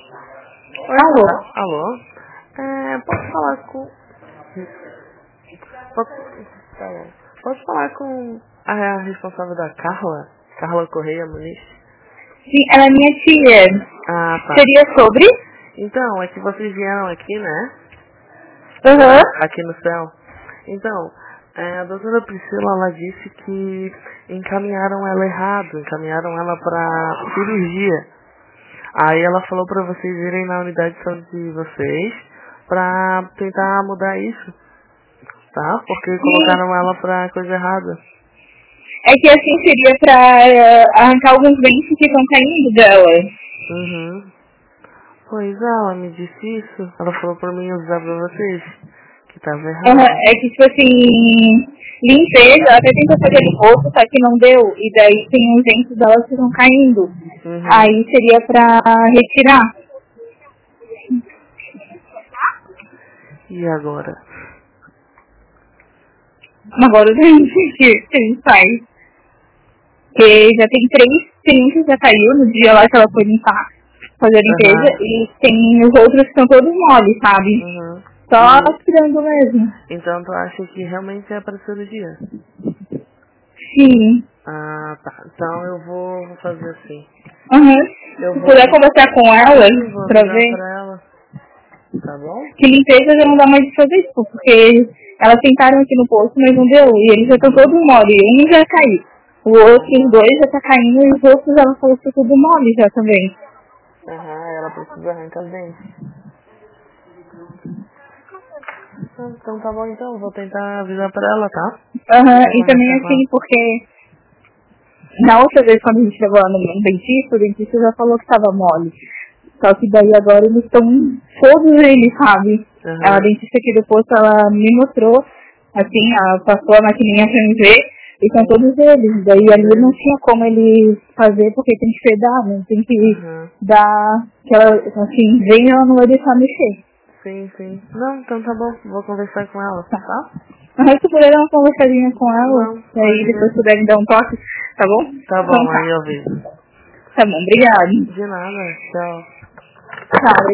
Oi, Alô? alô? Posso falar com... Posso... Tá bom. Posso falar com a responsável da Carla? Carla Correia Muniz? Sim, ela é minha tia. Ah, tá. Seria sobre? Então, é que vocês vieram aqui, né? Aham. Aqui no céu. Então, a doutora Priscila, ela disse que encaminharam ela errado, encaminharam ela pra cirurgia. Aí ela falou pra vocês irem na unidade de saúde de vocês pra tentar mudar isso, tá? Porque colocaram ela pra coisa errada. É que assim seria pra arrancar alguns dentes que estão caindo dela. Uhum. Pois é, ela me disse isso. Ela falou pra mim usar pra vocês, que tava errado. É que tipo assim, limpeza, ela até tentou fazer no rosto, só que não deu. E daí tem uns dentes dela que estão caindo. Uhum. Aí seria pra retirar. E agora? Agora o dente que a gente faz. Porque já tem 3 dentes que já caiu no dia lá que ela foi limpar, fazer a limpeza. Aham. E tem os outros que estão todos moles, sabe? Uhum. Só E tirando mesmo. então tu acha que realmente é pra cirurgia? Sim. Ah, tá. Então eu vou fazer assim. Uhum. Eu Se vou, puder conversar com ela sim, vou pra avisar ver. pra ela. Tá bom? Que limpeza já não dá mais de fazer isso, porque elas tentaram aqui no posto, mas não deu. E eles já estão todos mole. Um já caiu. O outro, os dois já tá caindo e os outros ela falou que tá tudo mole já também. Aham, ela precisa arrancar os dentes. Então tá bom então, vou tentar avisar pra ela, tá? Aham, Vou e também conversar com ela. assim, porque na outra vez quando a gente chegou lá no dentista, o dentista já falou que tava mole. Só que daí agora eles estão todos eles, sabe? A Aham. dentista aqui do posto, ela me mostrou, assim, ela passou a maquininha pra me ver, e são todos eles. Daí ali não tinha como ele fazer, porque tem que fedar, né? Tem que Aham. dar, que ela, assim, vem ela não vai deixar mexer. Sim, sim. Não, então tá bom, vou conversar com ela, Tá. tá? Mas se puder dar uma conversadinha com ela, Não, daí pode depois ver. puderem dar um toque, tá bom? Tá Então bom, aí tá. eu vejo. Tá bom, obrigada. De nada, tchau. Tá,